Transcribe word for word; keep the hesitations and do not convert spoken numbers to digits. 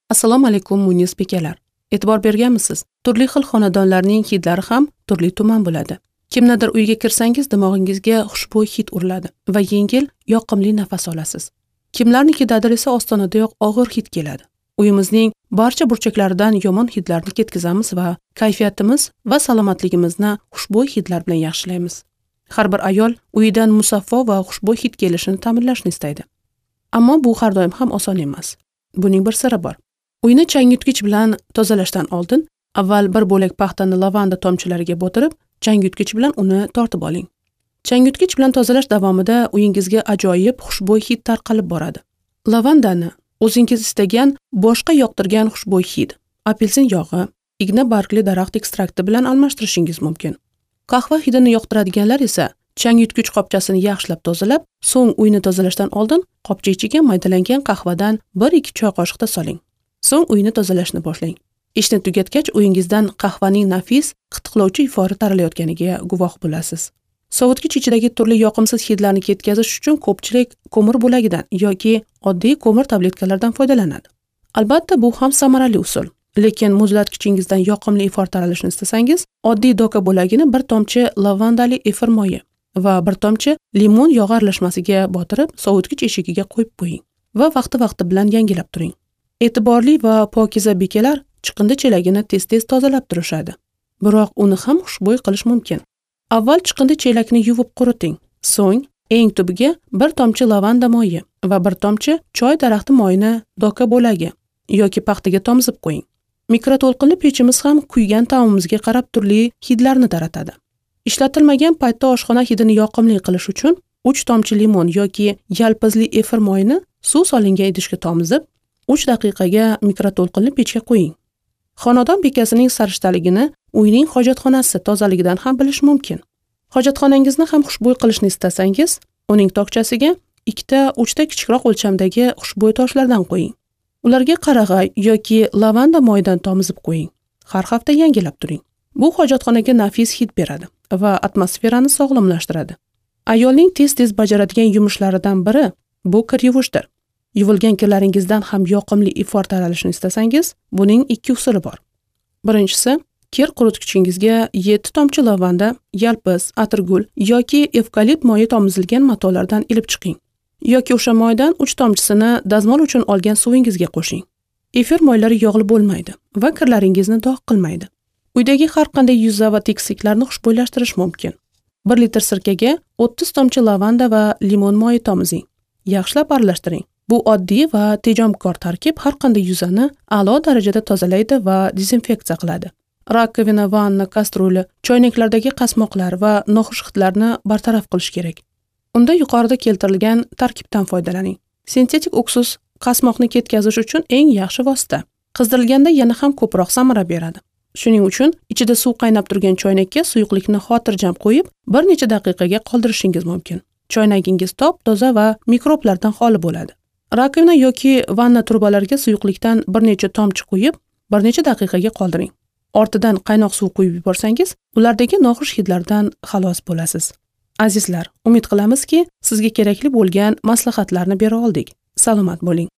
Assalomu alaykum munis bekalar. E'tibor berganmisiz? Turli xil xonadonlarning hidlari ham turli tuman bo'ladi. Kimnadir uyiga kirsangiz dimog'ingizga xushbo'y hid uriladi va yengil, yoqimli nafas olasiz. Kimlarnikidadir esa ostonadoyoq og'ir hid keladi. Uyimizning barcha burchaklaridan yomon hidlarni ketkazamiz va kayfiyatimiz va salomatligimizni xushbo'y hidlar bilan yaxshilaymiz. Har bir ayol uyidan musaffo va xushbo'y hid kelishini ta'minlashni istaydi. Ammo bu har doim ham oson emas. Buning bir siri bor. Uyni changyutgich bilan tozalashdan oldin avval bir bo'lak paxtani lavanda tomchilariga botirib, changyutgich bilan uni tortib oling. Changyutgich bilan tozalash davomida uyingizga ajoyib xushbo'y hid tarqalib boradi. Lavandani o'zingiz istagan boshqa yoqtirgan xushbo'y hid, apelsin yog'i, igna bargli daraxt ekstrakti bilan almashtirishingiz mumkin. Qahva hidini yoqtiradiganlar esa changyutgich qopchasini yaxshilab tozalab, so'ng uyni tozalashdan oldin qopcha ichiga maydalangan qahvadan bir ikki choy qoshiqda soling. So'ng uyni tozalashni boshlang. Ishni tugatgach uyingizdan qahvaning nafis, qitiqlovchi ifori taralayotganiga guvoh bo'lasiz. Sovutgich ichidagi turli yoqimsiz hidlarni ketkazish uchun ko'pchilik ko'mir bo'lagidan yoki oddiy ko'mir tabletkalardan foydalanadi. Albatta bu ham samarali usul. Lekin muzlatgichingizdan yoqimli ifor taralishini istasangiz, oddiy doka bo'lagini bir tomchi lavandali efir moyi va bir tomchi limon yog'i aralashmasiga botirib, sovutgich eshigiga qo'yib qo'ying va vaqti-vaqti bilan yangilab turing. E'tiborli va pokiza bekalar chiqindi chelagini tez-tez tozalab turishadi. Biroq uni ham xushbo'y qilish mumkin. Avval chiqindi chelakni yuvib quriting. So'ng eng tubiga bir tomchi lavanda moyi va bir tomchi choy daraxti moyini doka bo'lagi yoki paxtaga tomizib qo'ying. Mikroto'lqinli pechimiz ham kuygan taomimizga qarab turli hidlarni taratadi. Ishlatilmagan paytda oshxona hidini yoqimli qilish uchun uch tomchi limon yoki yalpizli efir moyini suv solingan idishga tomizib, uch daqiqaga mikroto'lqinli pechga qo'ying. Xonadon bekasining sarishtaligini uyning hojatxonasi tozaligidan ham bilish mumkin. Hojatxonangizni ham xushbo'y qilishni istasangiz, uning tokchasiga ikkita uchta kichikroq o'lchamdagi xushbo'y toshlardan qo'ying. Ularga qarag'ay yoki lavanda moyidan tomizib qo'ying. Har hafta yangilab turing. Bu hojatxonaga nafis hid beradi va atmosferani sog'lomlashtiradi. Ayolning tez-tez bajaradigan yumushlaridan biri bu kir yuvishdir. Yuvilgan kirlaringizdan ham yoqimli ifor taralishini istasangiz, buning ikki usuli bor. Birinchisi, kir quritgichingizga yetti tomchi lavanda, yalpiz, atirgul yoki evkalipt moyi tomizilgan matolardan ilib chiqing. Yoki o'sha moydan uch tomchisini dazmol uchun olgan suvingizga qo'shing. Efir moylari yog'li bo'lmaydi va kirlaringizni dog' qilmaydi. Uydagi har qanday yuza va tekisliklarni xushbo'ylashtirish mumkin. bir litr sirkaga o'ttiz tomchi lavanda va limon moyi tomizing. Yaxshilab aralashtiring. Bu oddiy va tejamkor tarkib har qanday yuzani a'lo darajada tozalaydi va dezinfeksiya qiladi. Rakovina, vanna, kastruli, choynaklardagi qasmoqlar va noxush hidlarni bartaraf qilish kerak. Unda yuqorida keltirilgan tarkibdan foydalaning. Sintetik oksus qasmoqni ketkazish uchun eng yaxshi vosita. Qizdirilganda yana ham ko'proq samara beradi. Shuning uchun ichida suv qaynab turgan choynakka suyuqlikni xotirjam qo'yib, bir necha daqiqaga qoldirishingiz mumkin. Choynagingiz top-toza va mikroblardan xoli bo'ladi. Rakovina yoki vanna turbalariga suyuqlikdan bir necha tomchi quyib, bir necha daqiqaga qoldiring. Ortidan qaynoq suv quyib yuborsangiz, ulardagi noxush hidlardan xalos bo'lasiz. Azizlar, umid qilamizki, sizga kerakli bo'lgan maslahatlarni bera oldik. Salomat bo'ling.